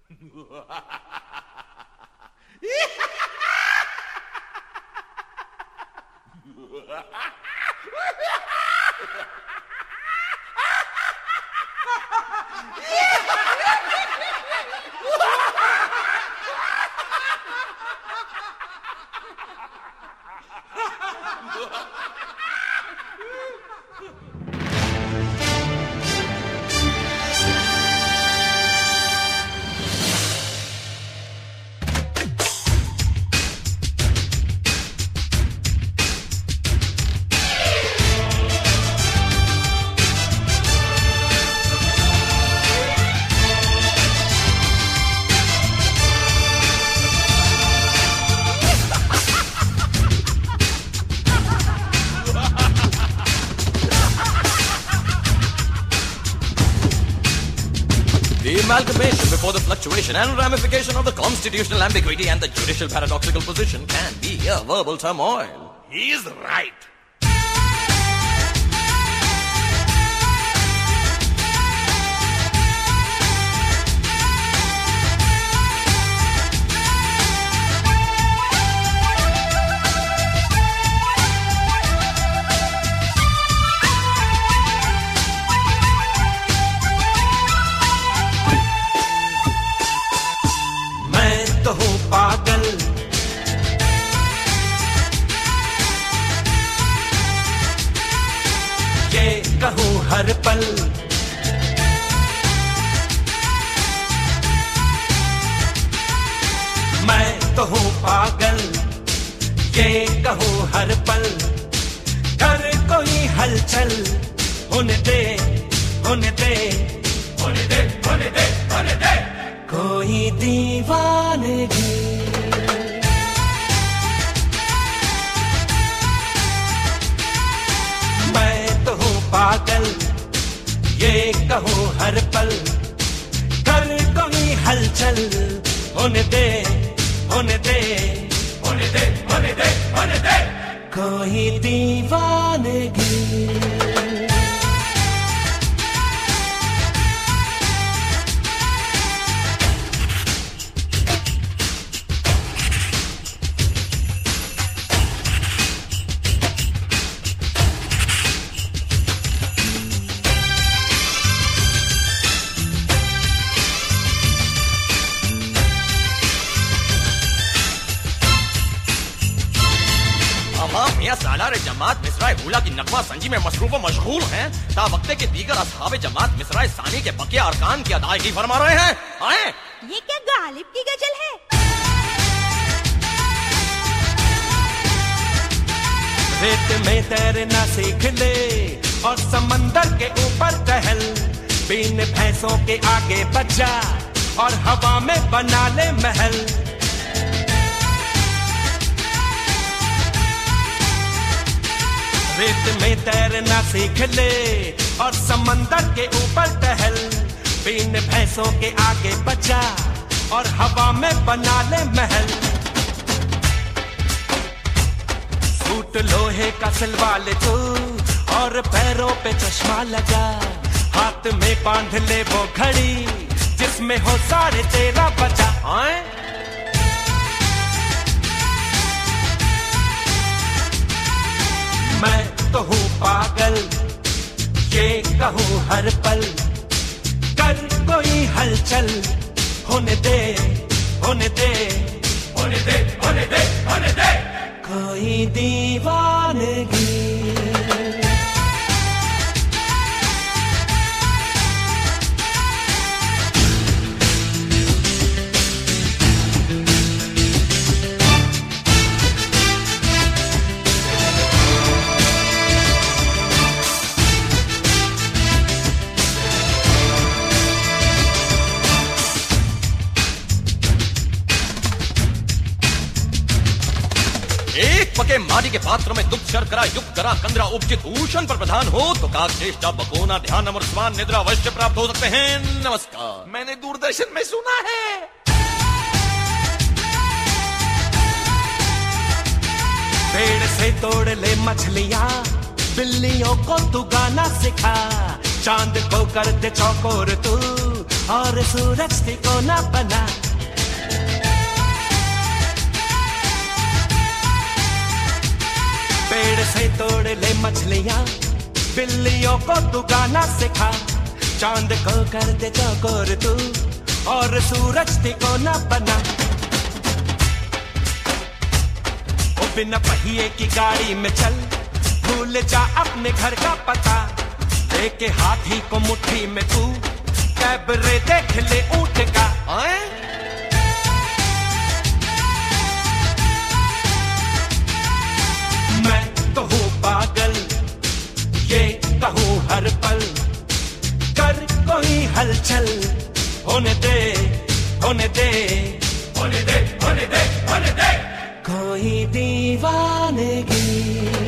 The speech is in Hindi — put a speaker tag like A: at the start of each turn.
A: Amalgamation before the fluctuation and ramification of the constitutional ambiguity and the judicial paradoxical position can be a verbal turmoil.
B: He is right.
C: पागल ये कहूँ हर पल मैं तो हूँ पागल ये कहूँ हर पल कर कोई हलचल होने दे होने दे होने दे होने दे होने दे कोई दीवानगी मैं तो हूँ पागल ये कहूँ हर पल कर कोई हलचल होने दे होने दे होने दे होने दे होने दे कोई दीवानगी
A: सालार जमात मिसराए हुला की नगमा संजी में मसरूफ व मशगूल हैं ता वक्ते के दीगर असहाबे जमात मिसराए सानी के बकिया अरकान की अदायगी फरमा रहे हैं। आए
D: ये क्या गालिब की गजल है?
C: रेत में तैरना सीख ले और समंदर के ऊपर टहल बिन भैंसों के आगे बच जा और हवा में बना ले महल रेत में तैरना सीख ले और समंदर के ऊपर टहल बिन भैंसों के आगे बचा और हवा में बना ले महल सूट लोहे का सिलवा ले तू और पैरों पे चश्मा लगा हाथ में बांध ले वो घड़ी जिसमें हो 13:30 बजा आए मैं तो हूँ पागल ये कहूँ हर पल कर कोई हलचल होने दे होने दे होने दे होने दे होने दे कोई दीवानगी
A: पके मारी के पात्र में दुख शर्करा युक्त करा कंदरा उपचित भूषण पर प्रधान हो तो काकचेष्टा बकोना ध्यान अमर स्वान निद्रा अवश्य प्राप्त हो सकते हैं। नमस्कार।
B: मैंने दूरदर्शन में सुना है।
C: पेड़ से तोड़ ले मछलियाँ बिल्लियों को तू गाना सिखा चांद को कर दे चौकोर तू और सूरज तिकोना बना। पेड़ से तोड़ ले मछलियां, बिल्लियों को तू गाना सिखा। चांद को कर दे चौकोर तू, और सूरज तिकोना बना। ओ बिना पहिए की गाड़ी में चल, भूल जा अपने घर का पता। लेके हाथी को मुट्ठी में तू, कैबरे देख ले ऊंट का। मैं तो हूँ पागल, ये कहूँ हर पल, कर कोई हलचल, होने दे, होने दे, होने दे, होने दे, होने दे। कोई दीवानगी